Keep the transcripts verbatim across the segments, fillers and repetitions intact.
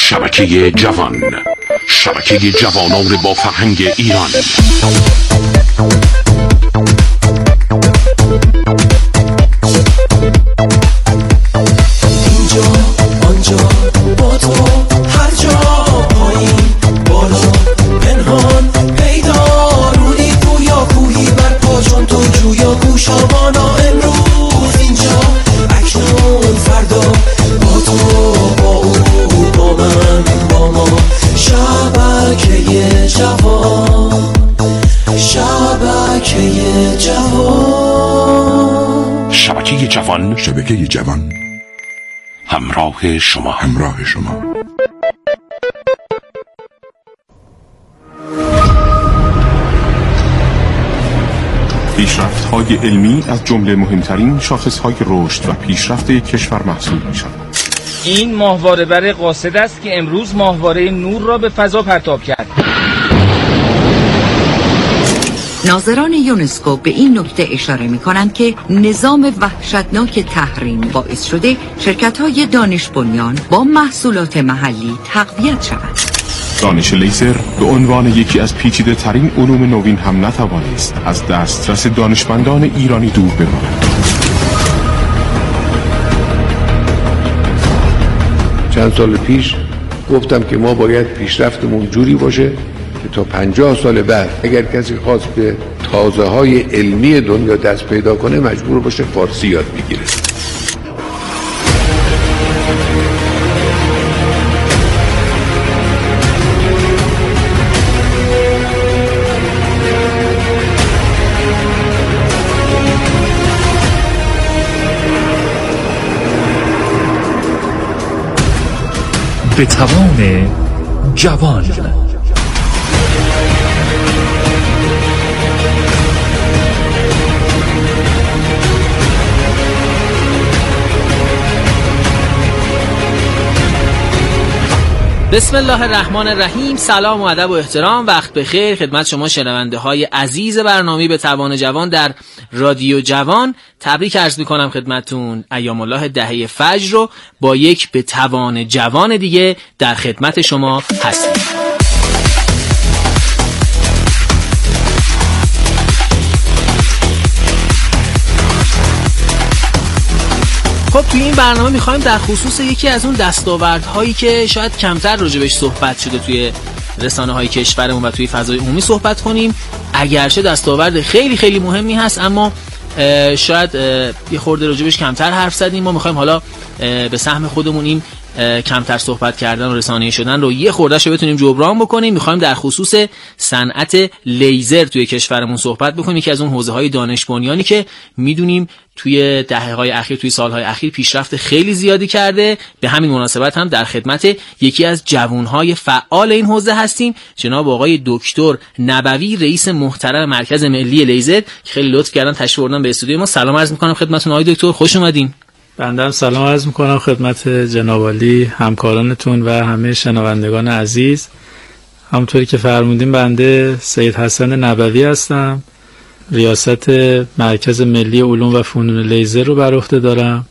شبکه جوان، شبکه جوانان با فرهنگ ایران. اینجا آنجا با تو هر جا، پایین بالا پنهان پیدا، رودی گویا کوهی بر پا چون تو جویا گوشابانا، امروز اینجا اکنون فردا، با تو با او با من با ما، شبکه جوان، شبکه جوان، شبکه جوان، شبکه جوان، همراه شما، همراه شما. پیشرفت‌های علمی از جمله مهمترین شاخص‌های رشد و پیشرفت یک کشور محسوب می‌شود. این ماهواره بر قاصد است که امروز ماهواره نور را به فضا پرتاب کرد. ناظران یونسکو به این نکته اشاره می‌کنند که نظام وحشتناک تحریم باعث شده شرکت‌های دانش بنیان با محصولات محلی تقویت شوند. دانش لیزر به عنوان یکی از پیچیده ترین علوم نوین هم نتوانست از دسترس دانشمندان ایرانی دور بماند. چند سال پیش گفتم که ما باید پیشرفتمون جوری باشه که تا پنجاه سال بعد اگر کسی خواست به تازه های علمی دنیا دست پیدا کنه مجبور باشه فارسی یاد بگیره. به توان جوان. بسم الله الرحمن الرحیم. سلام و ادب و احترام، وقت بخیر خدمت شما شنونده های عزیز برنامه به توان جوان در رادیو جوان. تبریک عرض میکنم خدمتون. ایام الله دهه فجر رو با یک به توان جوان دیگه در خدمت شما هستیم. خب توی این برنامه میخوایم در خصوص یکی از اون دستاوردهایی که شاید کمتر راجبش صحبت شده توی رسانه‌های کشورمون و توی فضای عمومی صحبت کنیم. اگرچه دستاورد خیلی خیلی مهمی هست اما شاید یه خورده راجبش کمتر حرف زدیم. ما میخوایم حالا به سهم خودمون این کمتر صحبت کردن و رسانه‌ای شدن رو یه خورده‌شو بتونیم جبران بکنیم. میخوایم در خصوص صنعت لیزر توی کشورمون صحبت بکنیم، یکی از اون حوزه‌های دانش بنیانی که میدونیم توی دهه‌های اخیر توی سال‌های اخیر پیشرفت خیلی زیادی کرده. به همین مناسبت هم در خدمت یکی از جوان‌های فعال این حوزه هستیم، جناب آقای دکتر نبوی، رئیس محترم مرکز ملی لیزر که خیلی لطف کردن تشریف آوردن به استودیو ما. سلام عرض می‌کنم خدمتتون آقای دکتر، خوش اومدین. بنده هم سلام عرض میکنم خدمت جناب عالی، همکارانتون و همه شنوندگان عزیز. همونطوری که فرمودین بنده سید حسن نبوی هستم، ریاست مرکز ملی علوم و فنون لیزر رو بر عهده دارم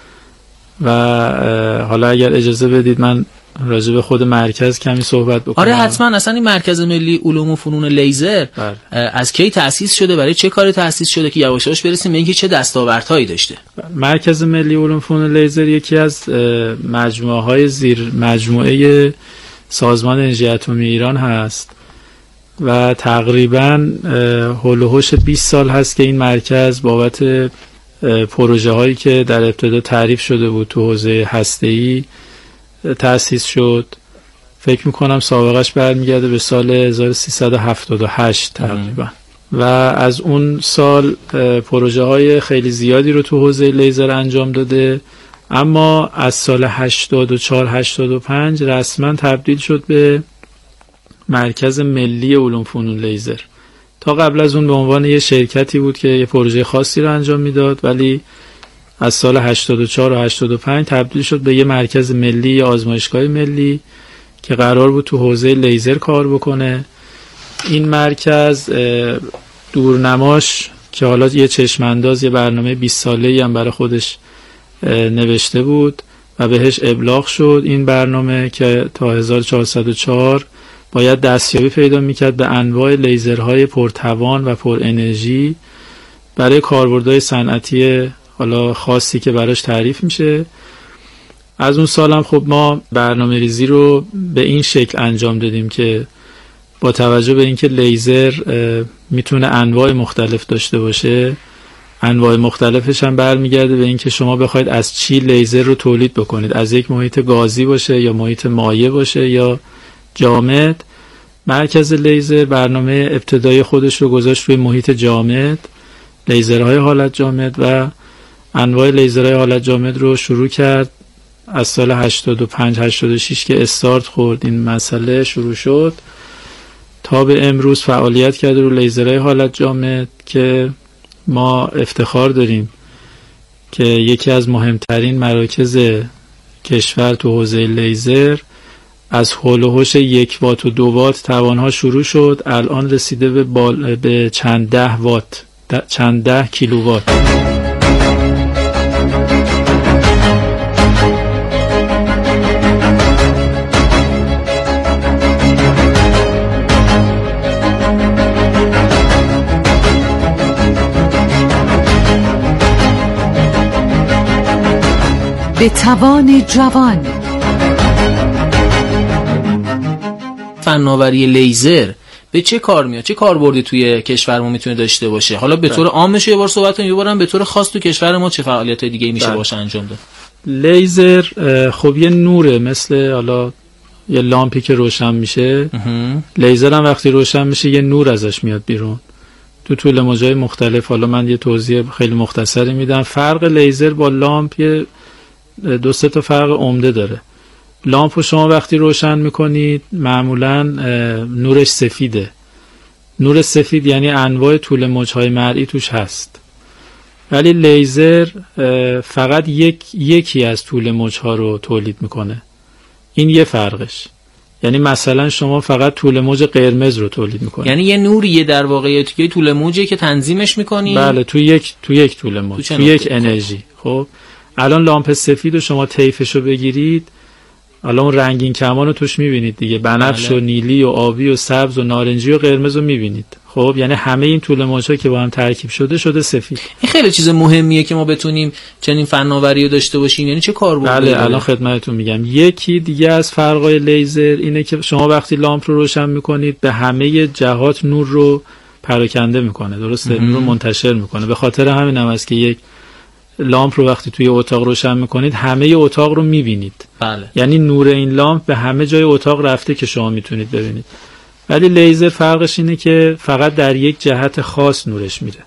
و حالا اگر اجازه بدید من راجع به خود مرکز کمی صحبت بکنم. آره حتما. اصلا این مرکز ملی علوم و فنون لیزر بر. از کی تأسیس شده، برای چه کاری تأسیس شده که یواش یواش برسیم به اینکه چه دستاوردهایی داشته؟ مرکز ملی علوم و فنون لیزر یکی از مجموعه های زیر مجموعه سازمان انرژی اتمی ایران هست و تقریبا هول و هوش بیست سال هست که این مرکز بابت پروژه هایی که در ابتدا تعریف شده بود تو حوزه هسته‌ای تأسیس شد. فکر میکنم سابقش برمیگرده به سال هزار و سیصد و هفتاد و هشت تقریبا و از اون سال پروژه های خیلی زیادی رو تو حوزه لیزر انجام داده، اما از سال هشتاد و چهار هشتاد و پنج رسما تبدیل شد به مرکز ملی علوم فنون لیزر. تا قبل از اون به عنوان یه شرکتی بود که یه پروژه خاصی رو انجام میداد، ولی از سال هشتاد و چهار و هشتاد و پنج تبدیل شد به یه مرکز ملی، آزمایشگاه ملی که قرار بود تو حوزه لیزر کار بکنه. این مرکز دورنماش که حالا یه چشمانداز، یه برنامه بیست ساله‌ای هم برای خودش نوشته بود و بهش ابلاغ شد این برنامه که تا هزار و چهارصد و چهار باید دستیابی پیدا میکرد به انواع لیزرهای پرتوان و پر انرژی برای کاربردهای صنعتی حالا خاصی که براش تعریف میشه. از اون سالم خب ما برنامه ریزی رو به این شکل انجام دادیم که با توجه به اینکه لیزر میتونه انواع مختلف داشته باشه، انواع مختلفش هم برمیگرده به اینکه شما بخواید از چی لیزر رو تولید بکنید، از یک محیط گازی باشه یا محیط مایع باشه یا جامد. مرکز لیزر برنامه ابتدایی خودش رو گذاشت روی محیط جامد، لیزرهای حالت جامد، و انواع لیزرهای حالت جامد رو شروع کرد از سال هشتاد و پنج هشتاد و شش که استارت خورد این مسئله شروع شد تا به امروز فعالیت کرده رو لیزرهای حالت جامد که ما افتخار داریم که یکی از مهمترین مراکز کشور تو حوزه لیزر از حول و حوش یک وات و دو وات توانها شروع شد، الان رسیده به, بال... به چند ده وات ده... چند ده کیلووات. به توان جوان. فناوری لیزر به چه کار میاد؟ چه کاربردی توی کشور ما میتونه داشته باشه؟ حالا به طور عامش یه بار صحبت کنیم، یه بارم به طور خاص تو کشور ما چه فعالیت‌های دیگه میشه باشه انجام داد؟ لیزر خب یه نوره، مثل حالا یه لامپی که روشن میشه. لیزر هم وقتی روشن میشه یه نور ازش میاد بیرون تو طول موج‌های مختلف. حالا من یه توضیح خیلی مختصری میدم. فرق لیزر با لامپ یه دو سه تا فرق عمده داره. لامپ رو شما وقتی روشن میکنید معمولا نورش سفیده. نور سفید یعنی انواع طول موج‌های مرئی توش هست، ولی لیزر فقط یک یکی از طول موج‌ها رو تولید میکنه. این یه فرقش. یعنی مثلا شما فقط طول موج قرمز رو تولید میکنید، یعنی یه نوریه در واقعیت که طول موجی که تنظیمش میکنی. بله، تو یک تو یک طول موج، تو, تو یک انرژی. خب الان لامپ سفید رو شما طیفش رو بگیرید، الان رنگین کمان رو توش میبینید دیگه، بنفش و نیلی و آبی و سبز و نارنجی و قرمز رو میبینید. خب یعنی همه این طول موج‌ها که با هم ترکیب شده شده سفید. این خیلی چیز مهمیه که ما بتونیم چنین فناوری رو داشته باشیم. یعنی چه کاربردی؟ بله الان خدمتتون میگم. یکی دیگه از فرقای لیزر اینه که شما وقتی لامپ رو روشن میکنید به همه جهات نور رو پراکنده میکنه، درسته؟ نور رو منتشر میکنه. به خاطر همین هم است که یک لامپ رو وقتی توی اتاق روشن میکنید همه اتاق رو میبینید. بله. یعنی نور این لامپ به همه جای اتاق رفته که شما میتونید ببینید. ولی لیزر فرقش اینه که فقط در یک جهت خاص نورش میره.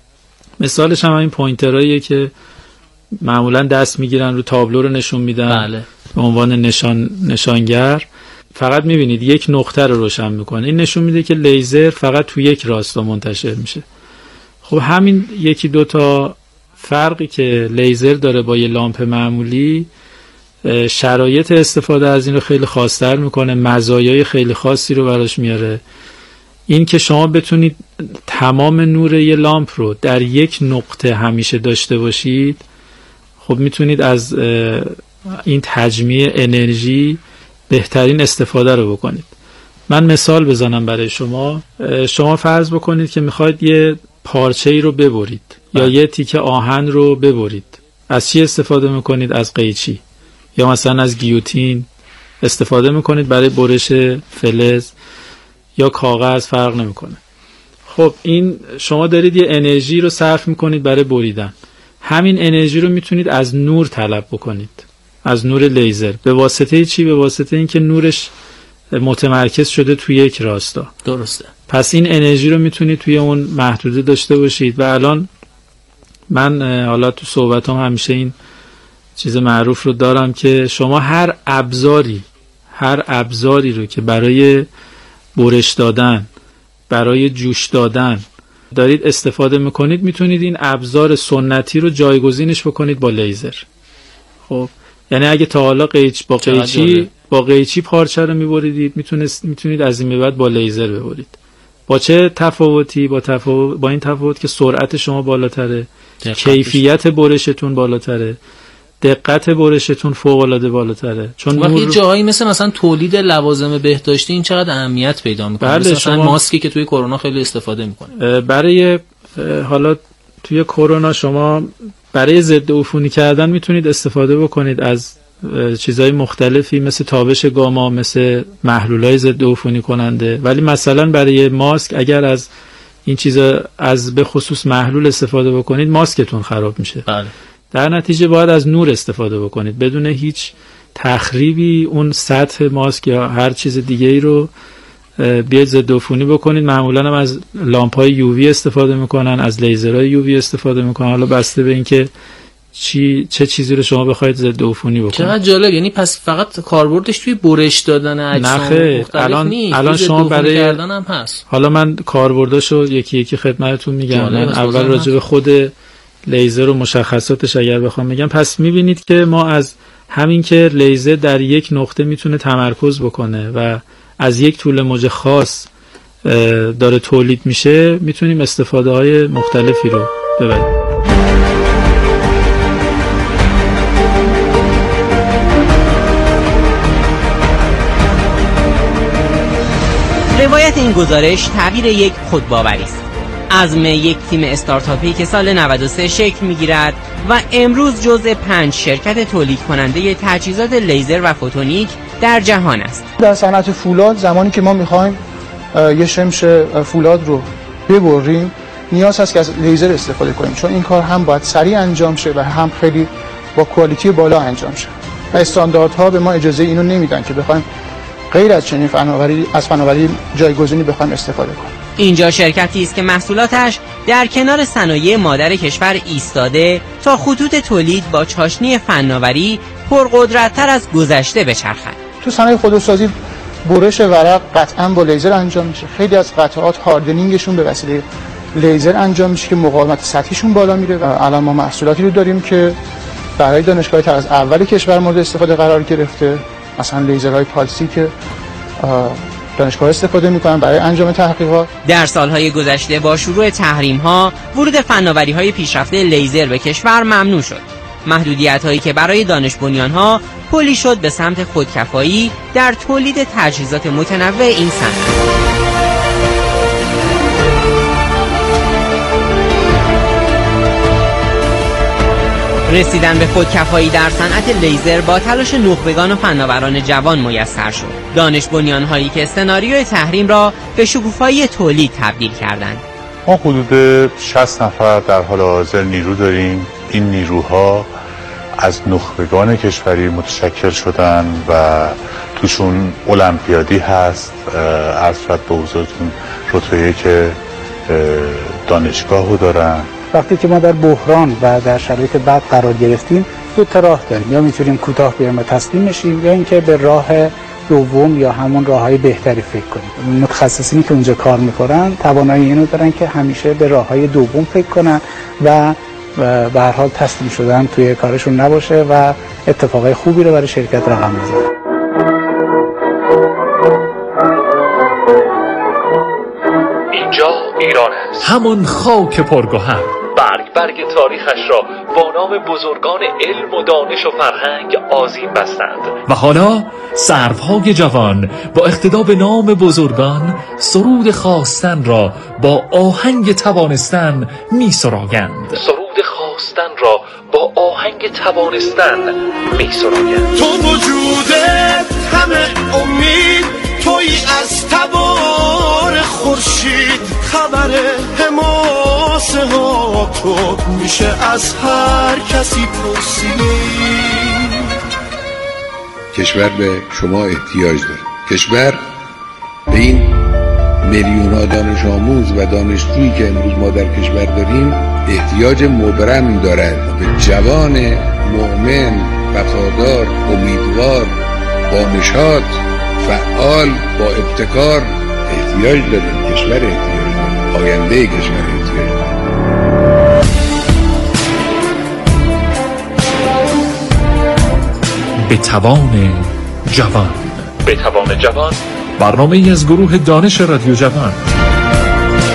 مثالش هم این پوینتراییه که معمولا دست میگیرن رو تابلو رو نشون میدن. بله. به عنوان نشان نشانگر. فقط میبینید یک نقطه رو روشن میکنه. این نشون میده که لیزر فقط تو یک راستا منتشر میشه. خب همین یکی دوتا فرقی که لیزر داره با یه لامپ معمولی، شرایط استفاده از این رو خیلی خاص‌تر میکنه، مزایای خیلی خاصی رو براش میاره. این که شما بتونید تمام نور یه لامپ رو در یک نقطه همیشه داشته باشید، خب میتونید از این تجمیع انرژی بهترین استفاده رو بکنید. من مثال بزنم برای شما. شما فرض بکنید که میخواید یه پارچه ای رو ببرید یا یه تیکه آهن رو ببرید. از چی استفاده میکنید؟ از قیچی یا مثلا از گیوتین استفاده میکنید برای برش فلز یا کاغذ، فرق نمیکنه. خب این شما دارید یه انرژی رو صرف میکنید برای بریدن. همین انرژی رو میتونید از نور طلب بکنید، از نور لیزر. به واسطه چی؟ به واسطه اینکه نورش متمرکز شده توی یک راستا. درسته. پس این انرژی رو میتونید توی اون محدوده داشته باشید. و الان من حالا تو صحبتام همیشه این چیز معروف رو دارم که شما هر ابزاری هر ابزاری رو که برای برش دادن، برای جوش دادن دارید استفاده میکنید، میتونید این ابزار سنتی رو جایگزینش بکنید با لیزر. خب یعنی اگه تا حالا قیچ با قیچی با قیچی پارچه رو میبریدید، میتونید میتونید از این به بعد با لیزر ببرید. با چه تفاوتی؟ با تفاوت با این تفاوت که سرعت شما بالاتره، کیفیت برشتون بالاتره دقت برشتون فوق العاده بالاتره. چون وقتی جاهایی مثل مثلا تولید لوازم بهداشتی این چقدر اهمیت پیدا میکنه. بله، مثلا ماسکی که توی کرونا خیلی استفاده میکنه. برای حالا توی کرونا شما برای ضد عفونی کردن میتونید استفاده بکنید از چیزهای مختلفی مثل تابش گاما، مثل محلولای ضد عفونی کننده، ولی مثلا برای ماسک اگر از این چیزا از به خصوص محلول استفاده بکنید ماسکتون خراب میشه. بله. در نتیجه باید از نور استفاده بکنید بدون هیچ تخریبی اون سطح ماسک یا هر چیز دیگه ای رو بیاید ضد عفونی بکنید. معمولا هم از لامپ‌های یووی استفاده میکنن، از لیزرهای یووی استفاده میکنن، حالا بسته به اینکه چی چه چیزی رو شما بخواید ضد عفونی بکنید. چقدر جالب. یعنی پس فقط کاربردش توی برش دادن اجسام مختلف الان نیست، الان شما برای کردن هم هست. حالا من کاربرداشو یکی یکی خدمتتون میگم. من اول راجع به خود لیزر و مشخصاتش اگر بخوام بگم، پس میبینید که ما از همین که لیزر در یک نقطه میتونه تمرکز بکنه و از یک طول موج خاص داره تولید میشه، میتونیم استفاده های مختلفی رو ببریم. روایت این گزارش تعبیر یک خودباوری است. عزم یک تیم استارتاپی که سال نود و سه شکل میگیرد و امروز جزء پنج شرکت تولید کننده تجهیزات لیزر و فوتونیک در جهان است. در صنعت فولاد زمانی که ما میخوایم یه شمش فولاد رو ببریم نیاز هست که از لیزر استفاده کنیم، چون این کار هم باید سریع انجام شه و هم خیلی با کوالیتی بالا انجام شه و استانداردها به ما اجازه اینو نمیدن که بخوایم غیر از چنین فناوری از فناوری جایگزینی بخوایم استفاده کنیم. اینجا شرکتی است که محصولاتش در کنار صنایع مادر کشور ایستاده تا خطوط تولید با چاشنی فناوری پرقدرت‌تر از گذشته بچرخد. تو صنایع خودروسازی برش ورق قطعاً با لیزر انجام میشه. خیلی از قطعات هاردنینگشون به وسیله لیزر انجام میشه که مقاومت سطحیشون بالا میره و الان ما محصولاتی رو داریم که برای دانشگاهی تر از اول کشور مورد استفاده قرار گرفته، مثلا لیزرهای پالسی که دانشگاه استفاده میکنن برای انجام تحقیقات. در سالهای گذشته با شروع تحریم‌ها ورود فناوری‌های پیشرفته لیزر به کشور ممنوع شد. محدودیت‌هایی که برای دانش بنیان‌ها پلی شد به سمت خودکفایی در تولید تجهیزات متنوع این صنعت. رسیدن به خودکفایی در صنعت لیزر با تلاش نخبگان و فناوران جوان میسر شد. دانش بنیان‌هایی که سناریوی تحریم را به شکوفایی تولید تبدیل کردند. ما حدود شصت نفر در حال حاضر نیرو داریم. این نیروها از نخبگان کشوری متشکل شدن و توشون المپیادی هست. عرض شد به حضورتون رتبه که دانشگاهو دارن. وقتی که ما در بحران و در شرایط بد قرار گرفتیم دو تا راه داریم، یا میتونیم کوتاه بیایم و تسلیم بشیم یا اینکه به راه دوم یا همون راههای بهتری فکر کنیم. متخصصینی که اونجا کار میکنن توانایی اینو دارن که همیشه به راههای دوم فکر کنن و به هر حال تسلیم شدن توی کارشون نباشه و اتفاقای خوبی رو برای شرکت رقم بزنن. اینجا ایران است، همون خاک پرگوهر. برگ برگ تاریخش را با نام بزرگان علم و دانش و فرهنگ آذین بستند و حالا سروهای جوان با اقتدا به نام بزرگان سرود خواستن را با آهنگ توانستن می سرایند. سرود خواستن را با آهنگ توانستن می سرایند. تو وجودت همه امید، توی از تبار خورشید، خبر حماسه ها تو میشه از هر کسی پرسید. کشور به شما احتیاج داره. کشور به این میلیون ها دانش آموز و دانشجویی که امروز ما در کشور داریم احتیاج مبرم دارد. به جوان مؤمن، وفادار، امیدوار، با نشاط، فعال، با ابتکار احتیاج داریم. کشور احتیاج داره. آینده کشور احتیاج داره. به توان جوان. به توان جوان، برنامه ای از گروه دانش رادیو جوان.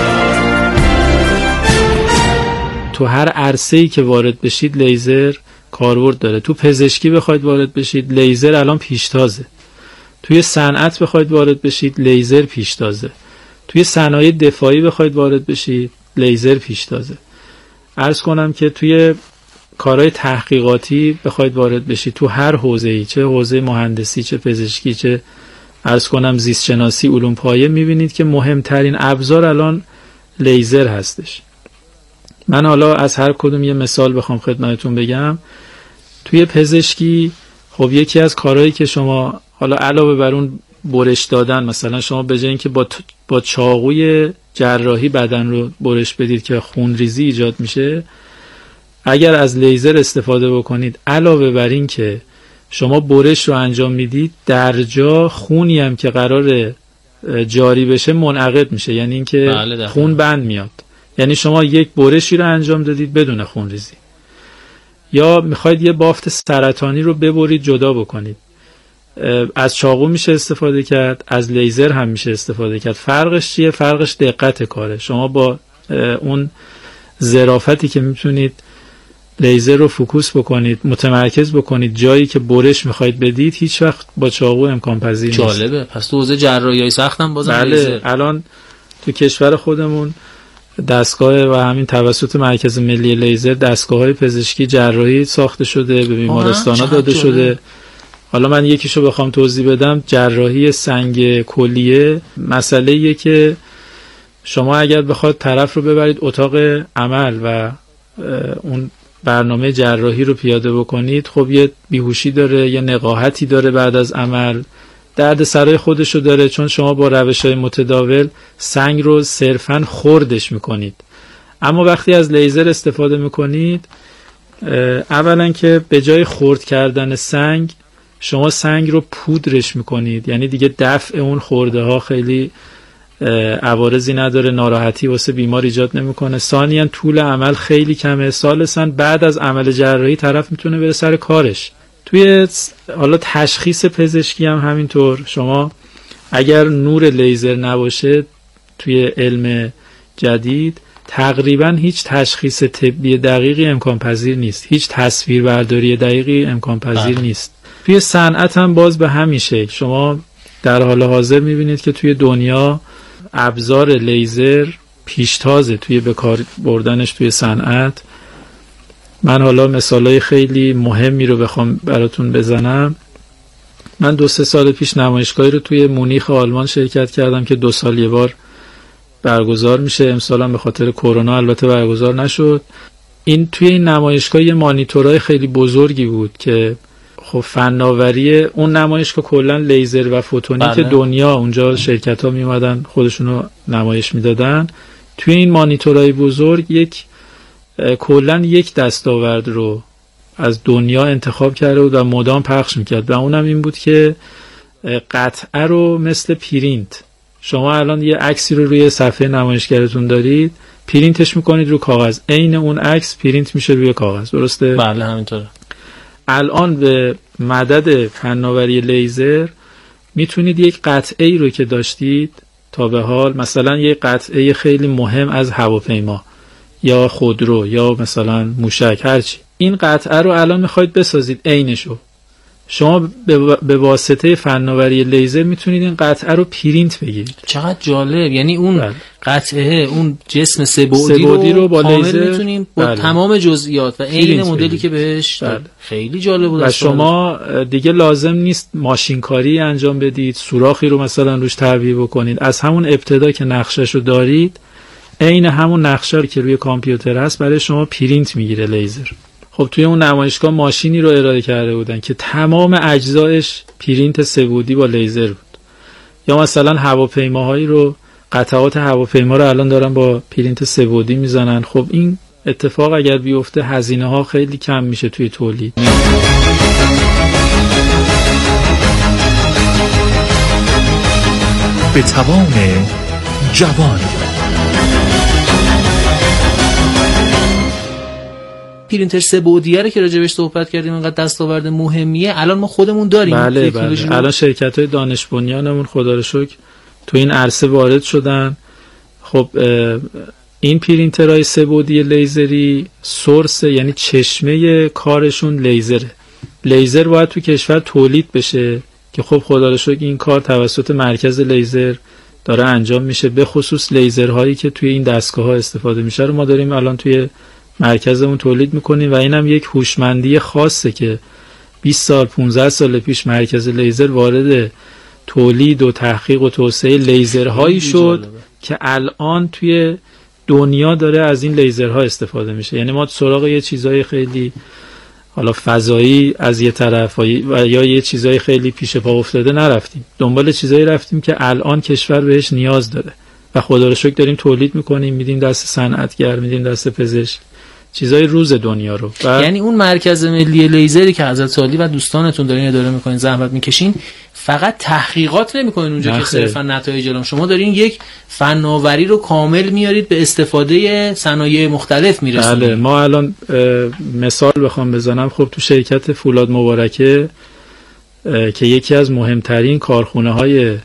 تو هر عرصه‌ای که وارد بشید لیزر کاربرد داره. تو پزشکی بخواید وارد بشید لیزر الان پیشتازه. توی صنعت بخواید وارد بشید لیزر پیشتازه. توی صنایع دفاعی بخواید وارد بشید لیزر پیشتازه. عرض کنم که توی کارهای تحقیقاتی بخواید وارد بشید تو هر حوزه‌ای، چه حوزه مهندسی، چه پزشکی، چه عرض کنم زیست شناسی، علوم پایه، میبینید که مهمترین ابزار الان لیزر هستش. من حالا از هر کدوم یه مثال بخوام خدمتتون بگم. توی پزشکی خب یکی از کارهایی که شما حالا علاوه بر اون برش دادن، مثلا شما به جای اینکه با با چاقوی جراحی بدن رو برش بدید که خون ریزی ایجاد میشه، اگر از لیزر استفاده بکنید علاوه بر این که شما برش رو انجام میدید، در جا خونی هم که قرار جاری بشه منعقد میشه، یعنی اینکه بله خون بند میاد. یعنی شما یک برشی رو انجام دادید بدون خون ریزی. یا میخواید یه بافت سرطانی رو ببرید جدا بکنید، از چاقو میشه استفاده کرد، از لیزر هم میشه استفاده کرد. فرقش چیه؟ فرقش دقت کاره. شما با اون ظرافتی که میتونید لیزر رو فوکوس بکنید، متمرکز بکنید جایی که برش میخواید بدید، هیچ وقت با چاقو امکان پذیر نیست. جالبه. پس تو حوزه جراحی سختم بازم بله. لیزر. الان تو کشور خودمون دستگاه و همین توسط مرکز ملی لیزر دستگاه‌های پزشکی جراحی ساخته شده، به بیمارستان‌ها داده شده. حالا من یکیشو بخوام توضیح بدم، جراحی سنگ کلیه مسئله‌ایه که شما اگر بخواد طرف رو ببرید اتاق عمل و اون برنامه جراحی رو پیاده بکنید، خب یه بیهوشی داره، یه نقاهتی داره، بعد از عمل درد سرای خودشو داره، چون شما با روش‌های متداول سنگ رو صرفاً خردش میکنید. اما وقتی از لیزر استفاده میکنید، اولا که به جای خرد کردن سنگ شما سنگ رو پودرش میکنید، یعنی دیگه دفع اون خورده ها خیلی عوارضی نداره، ناراحتی واسه بیمار ایجاد نمیکنه. ثانیاً طول عمل خیلی کمه. ثالثاً بعد از عمل جراحی طرف میتونه بره سر کارش. توی حالا تشخیص پزشکی هم همینطور. شما اگر نور لیزر نباشه توی علم جدید تقریبا هیچ تشخیص طبی دقیقی امکان پذیر نیست، هیچ تصویربرداری دقیقی امکان پذیر نیست. توی صنعت هم باز به همین شکل. شما در حال حاضر میبینید که توی دنیا ابزار لیزر پیشتازه توی به کار بردنش توی صنعت. من حالا مثالای خیلی مهمی رو بخوام براتون بزنم. من دو سه سال پیش نمایشگاهی رو توی مونیخ آلمان شرکت کردم که دو سال یه بار برگزار میشه. امسال هم به خاطر کرونا البته برگزار نشد. این توی این نمایشگاه یه مانیتورای خیلی بزرگی بود که خب فناوری اون نمایشگاه کلا لیزر و فوتونیک بله. دنیا اونجا شرکت ها میومدن خودشونو نمایش میدادن. توی این مانیتورای بزرگ یک کلا یک دستاورد رو از دنیا انتخاب کرده بود و مدام پخش میکرد و اونم این بود که قطعه رو مثل پرینت، شما الان یه عکسی رو روی صفحه نمایشگرتون دارید، پرینتش میکنید رو کاغذ، عین اون عکس پرینت میشه روی کاغذ. درسته؟ بله همینطوره. الان به مدد فناوری لیزر میتونید یک قطعه ای رو که داشتید تا به حال، مثلا یک قطعه خیلی مهم از هواپیما یا خودرو یا مثلا موشک، هرچی، این قطعه رو الان میخواید بسازید عینشو، شما به واسطه فناوری لیزر میتونید این قطعه رو پرینت بگیرید. چقدر جالب. یعنی اون بله. قطعه اون جسم سه بعدی رو, رو با لیزر میتونیم با بله. تمام جزئیات و عین مدلی که بهش بله. خیلی جالب بود. و شما دیگه لازم نیست ماشینکاری انجام بدید، سوراخی رو مثلا روش تعبیه بکنید. از همون ابتدا که نقشه‌شو دارید، عین همون نقشه که روی کامپیوتر هست برای شما پرینت میگیره لیزر. خب توی اون نمایشگاه ماشینی رو ارائه کرده بودن که تمام اجزایش پرینت سه‌بعدی با لیزر بود. یا مثلا هواپیماهایی رو، قطعات هواپیما رو الان دارن با پرینت سه‌بعدی میزنن. خب این اتفاق اگر بیفته هزینه ها خیلی کم میشه توی تولید. به توان جوان. پرینتر سه بعدیه رو که راجبش صحبت کردیم اینقدر دستاورد مهمیه، الان ما خودمون داریم. بله بله. الان شرکت‌های دانش بنیانمون خدا رو شکر تو این عرصه وارد شدن. خب این پرینترهای سه بعدی لیزری سورس یعنی چشمه کارشون لیزره. لیزر باید تو کشور تولید بشه که خب خدا رو شکر این کار توسط مرکز لیزر داره انجام میشه. به خصوص لیزرهایی که توی این دستگاه ها استفاده میشه رو ما داریم الان توی مرکزمون تولید میکنیم و اینم یک هوشمندی خاصه که بیست سال پانزده سال پیش مرکز لیزر وارد تولید و تحقیق و توسعه لیزرهایی شد که الان توی دنیا داره از این لیزرها استفاده میشه. یعنی ما سراغ یه چیزای خیلی حالا فضایی از یه طرف و یا یه چیزای خیلی پیش پا افتاده نرفتیم، دنبال چیزایی رفتیم که الان کشور بهش نیاز داره و خدا رو شکر داریم تولید میکنیم، میدیم دست صنعتگر، میدیم دست پزشک، چیزای روز دنیا رو. یعنی اون مرکز ملی لیزری که حضرت سالی و دوستانتون دارین اداره میکنین، زحمت میکشین، فقط تحقیقات نمیکنین اونجا که صرفا نتایج اعلام، شما دارین یک فناوری رو کامل میارید به استفاده صنایع مختلف میرسونید. بله، ما الان مثال بخوام بزنم، خب تو شرکت فولاد مبارکه که یکی از مهمترین کارخونه های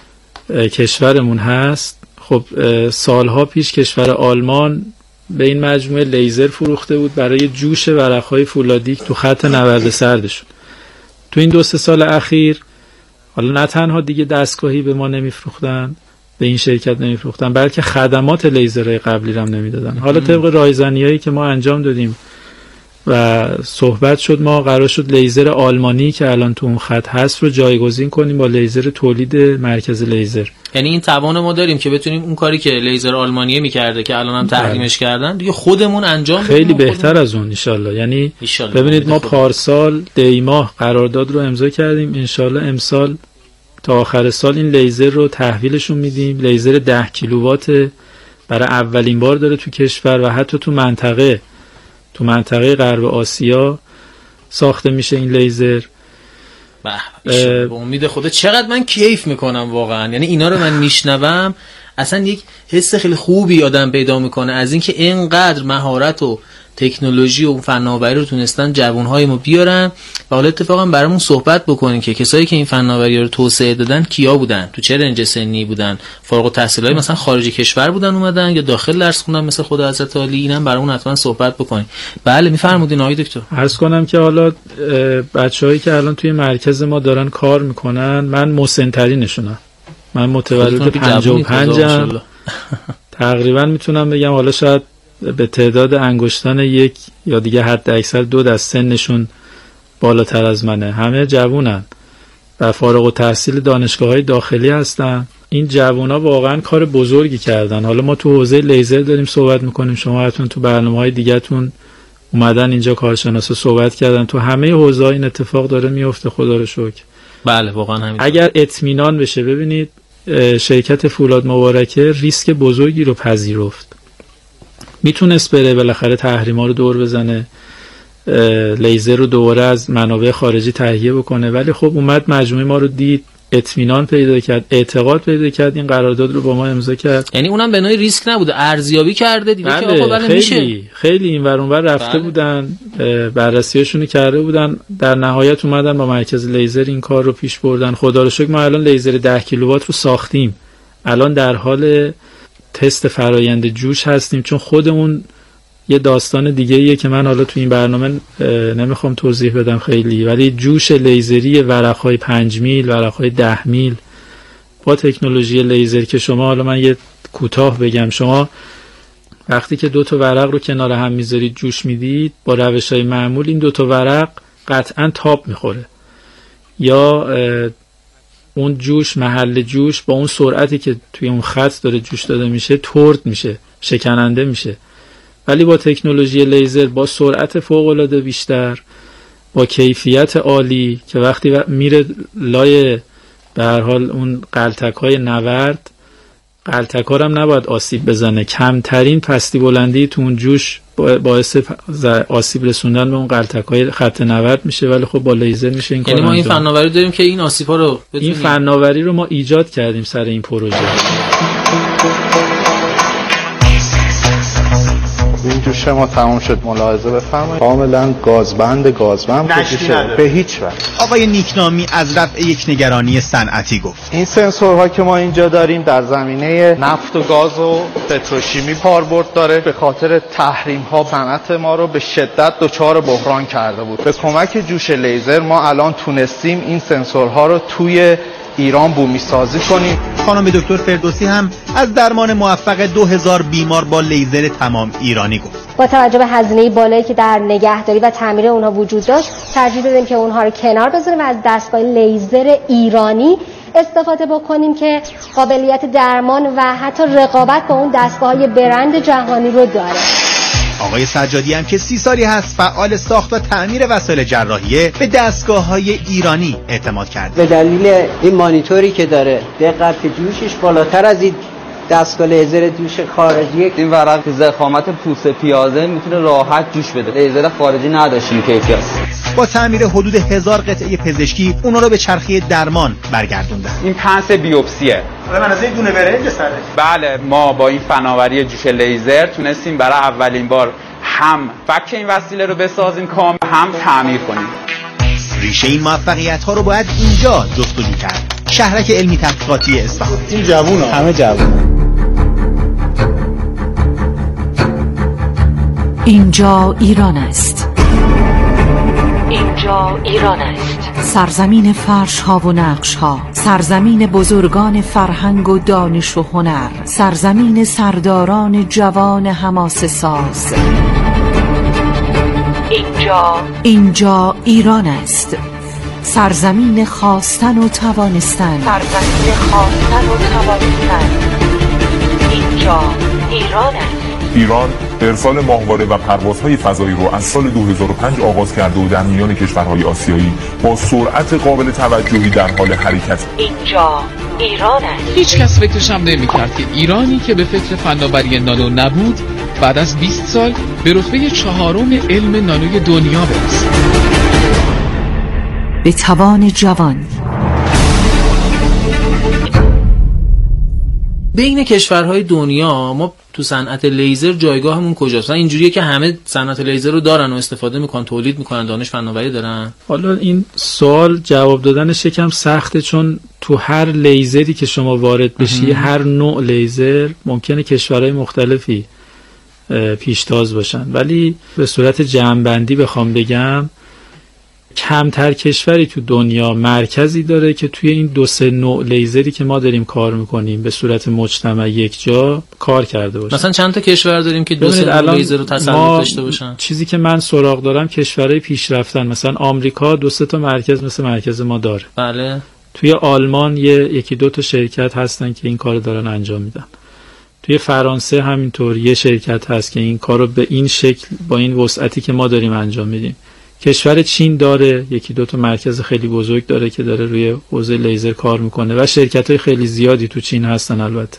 کشورمون هست، خب سالها پیش کشور آلمان به این مجموعه لیزر فروخته بود برای جوش ورقهای فولادی تو خط نورد سردشون. تو این دو سه سال اخیر حالا نه تنها دیگه دستگاهی به ما نمیفروختن، به این شرکت نمیفروختن، بلکه خدمات لیزرهای قبلی رو هم نمیدادن. حالا طبق رایزنیایی که ما انجام دادیم و صحبت شد، ما قرار شد لیزر آلمانی که الان تو اون خط هست رو جایگزین کنیم با لیزر تولید مرکز لیزر. یعنی این توان ما داریم که بتونیم اون کاری که لیزر آلمانیه میکرده که الان هم تحریمش کردن دیگه خودمون انجام بدیم، خیلی بهتر از اون انشالله. یعنی ایشالله ببینید ما پارسال دی ماه قرارداد رو امضا کردیم، انشالله امسال تا آخر سال این لیزر رو تحویلشون میدیم. لیزر ده کیلووات برای اولین بار داره تو کشور و حتی تو منطقه تو منطقه غرب آسیا ساخته میشه این لیزر. به امید خدا. چقدر من کیف میکنم واقعا، یعنی اینا رو من میشنوم اصلا یک حس خیلی خوبی آدم پیدا میکنه از اینکه اینقدر مهارت و تکنولوژی و فناوری رو تونستن جوانهای ما بیارن و حالا اتفاقا برامون صحبت بکنین که کسایی که این فناوری رو توسعه دادن کیا بودن، تو چه رنج سنی بودن، فارغ التحصیلای مثلا خارج کشور بودن اومدن یا داخل درس خوندن مثل خود حضرت عالی، اینم برامون حتما صحبت بکنین. بله میفرمودین آقای دکتر. عرض کنم که حالا بچه‌هایی که الان توی مرکز ما دارن کار میکنن، من مسن‌ترینشونم، من متولد پنجاه و پنج ام تقریبا میتونم بگم، حالا شاید به تعداد انگشتان یک یا دیگه حد اکثر دو دست سنشون بالاتر از منه، همه جوونن و فارغ التحصیل دانشگاه‌های داخلی هستن. این جوونا واقعا کار بزرگی کردن. حالا ما تو حوزه لیزر داریم صحبت میکنیم، شما حتما تو برنامه‌های دیگه‌تون اومدن اینجا کارشناسا صحبت کردن، تو همه حوزه‌ها این اتفاق داره میفته خدا رو شکر. بله واقعا همین. اگر اطمینان بشه، ببینید شرکت فولاد مبارکه ریسک بزرگی رو پذیرفت، میتونست بره بالاخره تحریما رو دور بزنه، لیزر رو دوباره از منابع خارجی تهیه بکنه، ولی خب اومد مجموعه ما رو دید، اطمینان پیدا کرد، اعتقاد پیدا کرد، این قرارداد رو با ما امضا کرد. یعنی اونم به نوعی ریسک نبوده، ارزیابی کرده دیگه که آقا بله میشه. خیلی خیلی این ور اون ور رفته بله. بودن، بررسیاشون رو کرده بودن، در نهایت اومدن با مرکز لیزر این کار رو پیش بردن. خدا رو شکر ما الان لیزر ده کیلووات رو ساختیم، الان در حال تست فرایند جوش هستیم، چون خودمون یه داستان دیگه ایه که من حالا تو این برنامه نمیخوام توضیح بدم خیلی، ولی جوش لیزری ورقهای پنج میل، ورقهای ده میل با تکنولوژی لیزر که شما، حالا من یه کوتاه بگم، شما وقتی که دو تا ورق رو کنار هم میذارید جوش میدید با روش‌های معمول، این دو تا ورق قطعاً تاب میخوره یا اون جوش، محل جوش با اون سرعتی که توی اون خط داره جوش داده میشه ترد میشه، شکننده میشه. ولی با تکنولوژی لیزر با سرعت فوق‌العاده بیشتر، با کیفیت عالی که وقتی میره لای به هر حال اون قلتک‌های نورد، قلتک‌ها هم نباید آسیب بزنه، کمترین پستی بلندی تو اون جوش باعث آسیب رسوندن به اون قلتک‌های خط نورد میشه، ولی خب با لیزر میشه این کار. یعنی ما این فناوری داریم که این آسیب‌ها رو بتونیم، این فناوری رو ما ایجاد کردیم سر این پروژه. این جوشه ما تموم شد، ملاحظه بفرمایید کاملا گازبند گازبند جوشه به هیچ وجه. آقای نیکنامی از رفع یک نگرانی صنعتی گفت. این سنسورها که ما اینجا داریم در زمینه نفت و گاز و پتروشیمی کاربرد داره، به خاطر تحریم ها صنعت ما رو به شدت دچار بحران کرده بود. به کمک جوش لیزر ما الان تونستیم این سنسورها رو توی ایران بومی سازی کنیم. خانم دکتر فردوسی هم از درمان موفق دو هزار بیمار با لیزر تمام ایرانی گفت. با توجه به هزینه بالایی که در نگهداری و تعمیر اونها وجود داشت، ترجیح دادیم که اونها رو کنار بذاریم و از دستگاه لیزر ایرانی استفاده بکنیم که قابلیت درمان و حتی رقابت با اون دستگاه‌های برند جهانی رو داره. آقای سجادی هم که سی سالی هست فعال ساخت و تعمیر وسایل جراحیه، به دستگاه‌های ایرانی اعتماد کرد. به دلیل این مانیتوری که داره، دقت جوشش بالاتر از این دستگاه لیزر جوش خارجی، این ورق ضخامت پوست پیازه میتونه راحت جوش بده. لیزر خارجی نداشتیم کیفیت. با تعمیر حدود هزار قطعه پزشکی اونا رو به چرخه درمان برگردوندن. این پنس بیوپسیه. حالا من از این دونه برنج سره. بله، ما با این فناوری جوش لیزر تونستیم برای اولین بار هم فک این وسیله رو بسازیم کامل، هم تعمیر کنیم. ریشه این موفقیت ها رو باید اینجا جستجو کرد. شهرک علمی تحقیقاتی اصفهان. این جوونا همه جوونا. اینجا ایران است. اینجا ایران است. سرزمین فرش ها و نقش ها، سرزمین بزرگان فرهنگ و دانش و هنر، سرزمین سرداران جوان حماسه ساز. اینجا اینجا ایران است. سرزمین خواستن و توانستن، سرزمین خواستن و توانستن. اینجا ایران است. ایران ارسال ماهواره و پروازهای فضایی رو از سال دو هزار و پنج آغاز کرده و در میان کشورهای آسیایی با سرعت قابل توجهی در حال حرکت. اینجا ایران است. هیچ کس فکرش هم نمی‌کرد که ایرانی که به فکر فناوری نانو نبود، بعد از بیست سال به رتبه چهارم علم نانوی دنیا برسه. به توان جوان. بین کشورهای دنیا ما تو صنعت لیزر جایگاهمون کجاست؟ اینجوریه که همه صنعت لیزر رو دارن و استفاده میکنن، تولید میکنن، دانش فناوری دارن. حالا این سوال جواب دادنش یکم سخته، چون تو هر لیزری که شما وارد بشی، هر نوع لیزر ممکنه کشورهای مختلفی پیشتاز باشن، ولی به صورت جمع‌بندی بخوام بگم کمتر کشوری تو دنیا مرکزی داره که توی این دو سه نوع لیزری که ما داریم کار میکنیم به صورت مجتمع یک جا کار کرده باشه. مثلا چند تا کشور داریم که دو سه نوع لیزر رو تسلط داشته باشن؟ چیزی که من سراغ دارم کشورهای پیشرفتن، مثلا آمریکا دو سه تا مرکز مثل مرکز ما داره. بله. توی آلمان یه یکی دو تا شرکت هستن که این کارو دارن انجام میدن. توی فرانسه همینطور یه شرکت هست که این کارو به این شکل با این وسعتی که ما داریم انجام میدیم. کشور چین داره یکی دو تا مرکز خیلی بزرگ داره که داره روی حوزه لیزر کار میکنه و شرکت‌های خیلی زیادی تو چین هستن البته.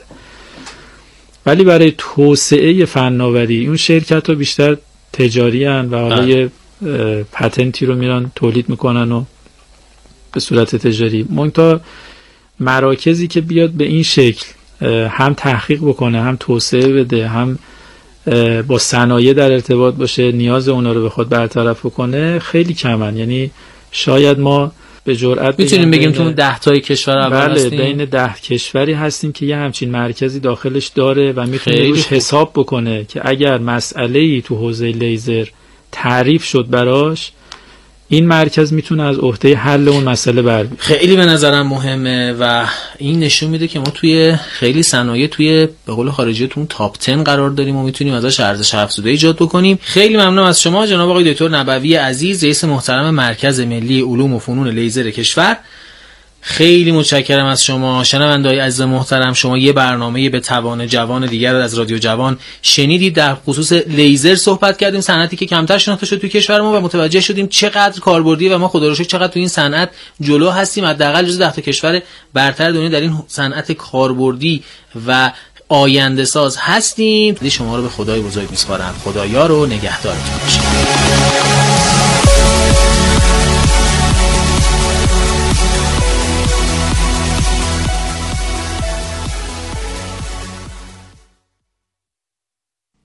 ولی برای توسعه فناوری اون شرکت‌ها بیشتر تجاری ان و حالا یه پتنتی رو میرن تولید میکنن و به صورت تجاری. منتها مراکزی که بیاد به این شکل هم تحقیق بکنه، هم توسعه بده، هم با صنایع در ارتباط باشه، نیاز اونا رو بخواد برطرف کنه، خیلی کمن. یعنی شاید ما به جرئت میتونیم بگیم تو ده تای کشور اول بله هستیم. بین ده کشوری هستیم که یه همچین مرکزی داخلش داره و میتونه روش حساب بکنه که اگر مسئله‌ای تو حوزه لیزر تعریف شد براش، این مرکز میتونه از عهده حل اون مسئله بر بیاد. خیلی به نظرم مهمه و این نشون میده که ما توی خیلی صنایع توی به قول خارجی تو اون تاپ ده قرار داریم و میتونیم ازش ارزش افزوده ایجاد بکنیم. خیلی ممنونم از شما جناب آقای دکتر نبوی عزیز، رئیس محترم مرکز ملی علوم و فنون لیزر کشور. خیلی متشکرم از شما. شنونده‌های عزیز محترم، شما یه برنامه به توان جوان دیگر از رادیو جوان شنیدید. در خصوص لیزر صحبت کردیم، صنعتی که کمتر شناخته شد توی کشور ما و متوجه شدیم چقدر کاربردیه و ما خدا رو شکر چقدر توی این صنعت جلو هستیم. حداقل جزو ده تا کشور برتر دنیا در این صنعت کاربردی و آینده ساز هستیم. شما رو به خدای بزرگ میسپارم. خدایا رو نگهدارتون باشه.